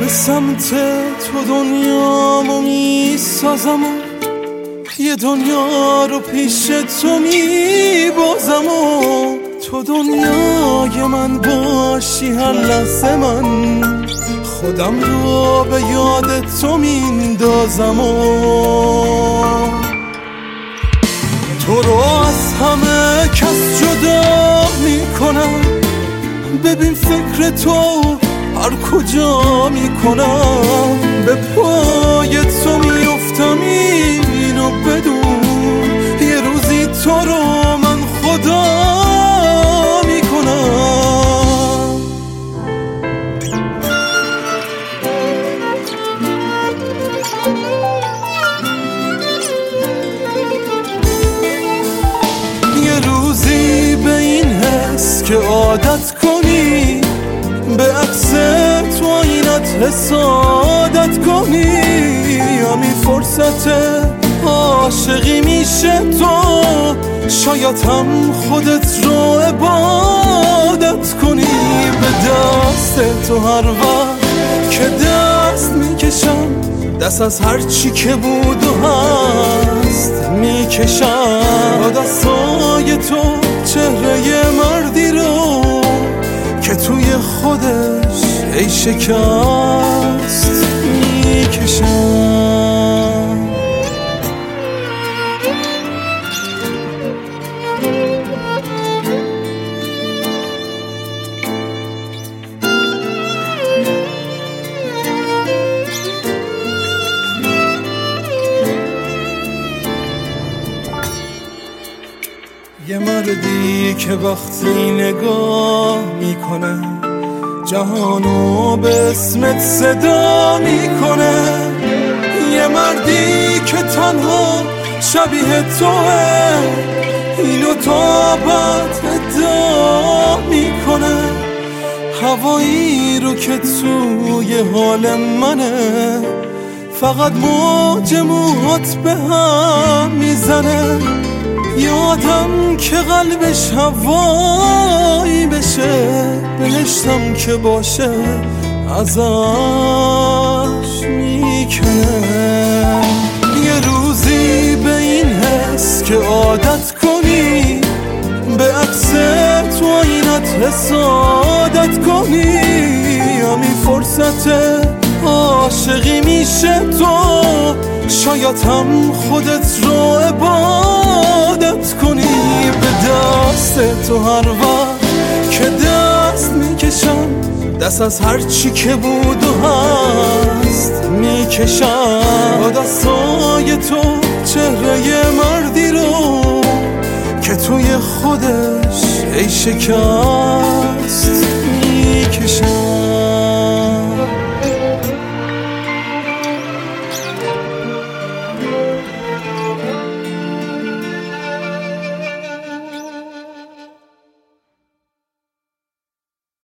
به سمت تو دنیامو میسازم و یه دنیا رو پیش تو میبازم و تو دنیای من باشی هر لحظه من خودم رو به یاد تو میندازم و تو رو از همه کس جدا میکنم ببین فکر تو هر کجا میکنم به پای تو میفتم اینو بدون یه روزی تو رو من خدا میکنم یه روزی به این حس که عادت کنی به عکس تو آینت حسادت کنی همین فرصت عاشقی میشه تو شاید هم خودت رو عبادت کنی به دست تو هر وقت که دست میکشم دست از هر چی که بود و هست میکشم با دستای تو چهره مردی رو که توی خودش ای شکست میکشم یه مردی که وقتی نگاه میکنه جهانو به اسمت صدا میکنه یه مردی که تنها شبیه توه اینو تا بعد ادعا میکنه هوایی رو که توی حال منه فقط موج موهات به هم میزنه یه آدم که قلبش هوایی بشه بهشتم که باشه ازش میکنه یه روزی به این حس که عادت کنی به عکس تو آینت حسادت کنی همین فرصت عاشقی میشه تو شاید هم خودت رو عبادت کنی به دست تو هر وقت که دست میکشم دست از هر چی که بود و هست میکشم با دستای تو چهره مردی رو که توی خودش ای شکست